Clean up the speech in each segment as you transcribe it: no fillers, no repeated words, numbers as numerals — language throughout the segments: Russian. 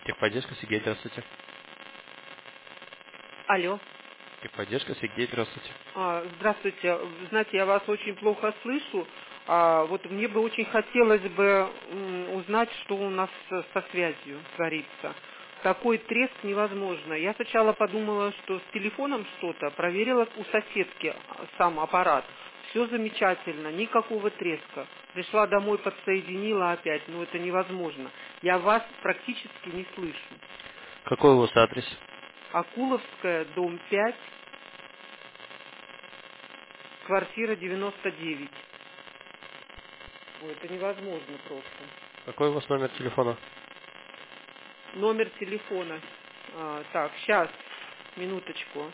Техподдержка, Сергей, здравствуйте. Алло. Техподдержка, Сергей, здравствуйте. Здравствуйте. Вы знаете, я вас очень плохо слышу. Вот мне бы очень хотелось бы узнать, что у нас со связью творится. Такой треск невозможно. Я сначала подумала, что с телефоном что-то, проверила у соседки сам аппарат. Все замечательно, никакого треска. Пришла домой, подсоединила опять, но это невозможно. Я вас практически не слышу. Какой у вас адрес? Акуловская, дом 5, квартира 99. Ой, это невозможно просто. Какой у вас номер телефона? Номер телефона. Так, сейчас, минуточку.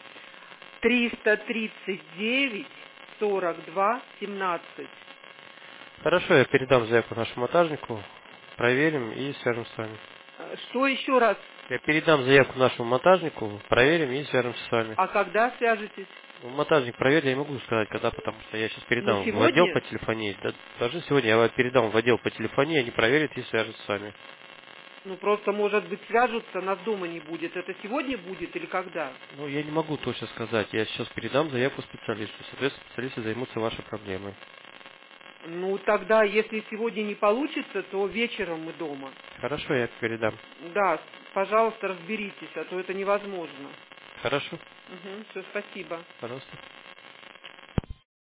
339 42 17. Хорошо, я передам заявку нашему монтажнику, проверим и свяжем с вами. Что еще раз? Я передам заявку нашему монтажнику, проверим и свяжемся с вами. А когда свяжетесь? Ну, монтажник проверит, я не могу сказать, когда, потому что я сейчас Ну, передам в отдел по сегодня? телефонии. Да, даже сегодня я передам в отдел по телефонии, они проверят и свяжутся с вами. Ну, просто, может быть, свяжутся, нас дома не будет. Это сегодня будет или когда? Ну, я не могу точно сказать. Я сейчас передам заявку специалисту. Соответственно, специалисты займутся вашей проблемой. Ну, тогда, если сегодня не получится, то вечером мы дома. Хорошо, я передам. Да, пожалуйста, разберитесь, а то это невозможно. Хорошо, Все, спасибо. пожалуйста.